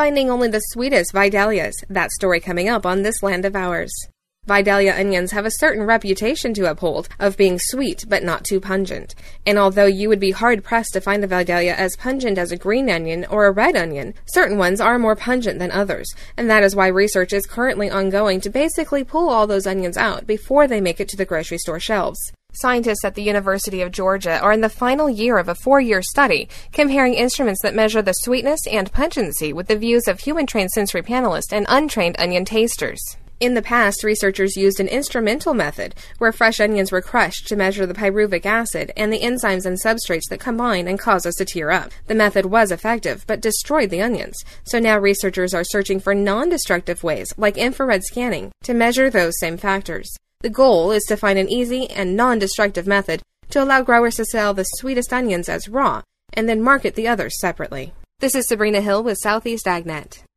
finding only the sweetest Vidalias. That story coming up on This Land of Ours. Vidalia onions have a certain reputation to uphold of being sweet but not too pungent. And although you would be hard-pressed to find a Vidalia as pungent as a green onion or a red onion, certain ones are more pungent than others, and that is why research is currently ongoing to basically pull all those onions out before they make it to the grocery store shelves. Scientists at the University of Georgia are in the final year of a 4-year study comparing instruments that measure the sweetness and pungency with the views of human-trained sensory panelists and untrained onion tasters. In the past, researchers used an instrumental method where fresh onions were crushed to measure the pyruvic acid and the enzymes and substrates that combine and cause us to tear up. The method was effective, but destroyed the onions. So now researchers are searching for non-destructive ways, like infrared scanning, to measure those same factors. The goal is to find an easy and non-destructive method to allow growers to sell the sweetest onions as raw, and then market the others separately. This is Sabrina Hill with Southeast AgNet.